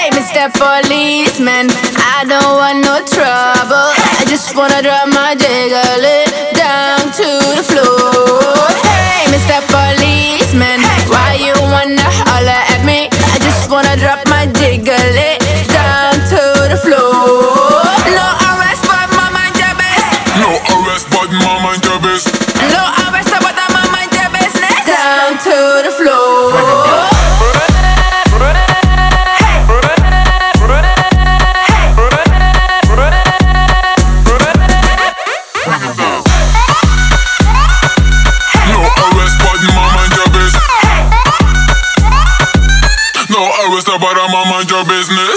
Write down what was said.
Mr. Policeman, I don't want no trouble. I just wanna drop my jiggle it down to the floor. Hey, Mr. Policeman, why you wanna holler at me? I just wanna drop my jiggle it down to the floor. No arrest, but my mind your business. No arrest, but my mind your business. No arrest, but my mind your business. Down to the floor. No arrest, but I'm mind your business.